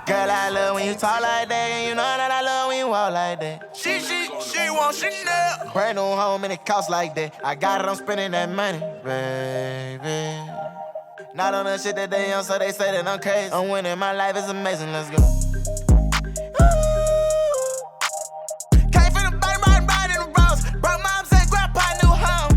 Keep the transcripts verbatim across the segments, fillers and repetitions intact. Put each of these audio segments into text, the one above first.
Girl, I love when you talk like that, and you know that I love when you walk like that. She, she, she want Chanel. Brand new home and it costs like that. I got it, I'm spending that money, baby. Not on the shit that they on, so they say that I'm crazy. I'm winning, my life is amazing, let's go. Came from the bottom, riding, riding the roads. Broke moms and grandpa new home.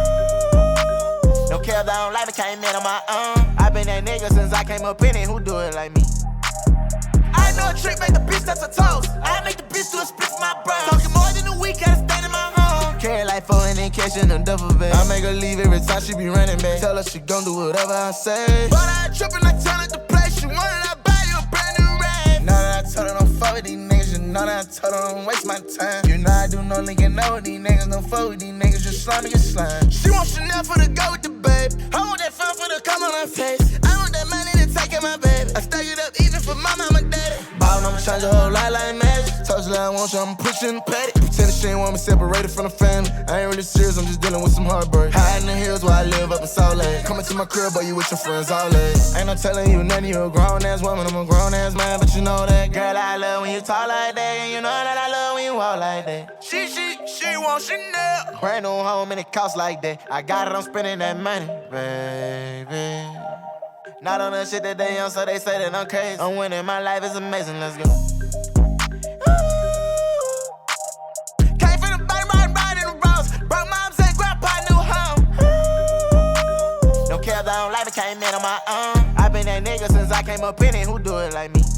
No care, I don't like me, came in on my own. I been that nigga since I came up in it, who do it like me? I know a trick, make the bitch touch her toes. I make the bitch do a split for my bros. Talking more than a week, gotta stay in my home. Carry like four and then catching them duffel bags. I make her leave every time she be running back. Tell her she gon' do whatever I say. But I ain't trippin', I tell her to play. She wanted, I buy you a brand new rag. Now that I told her don't fuck with these niggas, you know that I told her don't waste my time. You know I do no linking up with these niggas, don't fuck with these niggas, just slime me, get slime. She want Chanel for the go with the babe. I want that fun for the come on her face. I want that money to take care of my baby. I stack it up even for my mama, daddy. Ballin', I'ma change your whole life like magic. Told you that I want you, I'm pushing the patty. Pretend she ain't want me separated from the family. I ain't really serious, I'm just dealing with some heartbreak. High in the hills where I live up in Salt Lake. Coming to my crib, but you with your friends all day. Ain't no telling you nothing, you a grown ass woman, I'm a grown ass man, but you know that. Girl, I love when you talk like that, and you know that I love when you walk like that. She, she, she want Chanel. Brand new home and it costs like that. I got it, I'm spending that money, baby. Not on the shit that they on, so they say that I'm crazy. I'm winning, my life is amazing, let's go. Came from the bottom, riding, riding the roads. Broke moms and grandpa new home. No care, I don't like me, came in on my own. I been that nigga since I came up in it, who do it like me?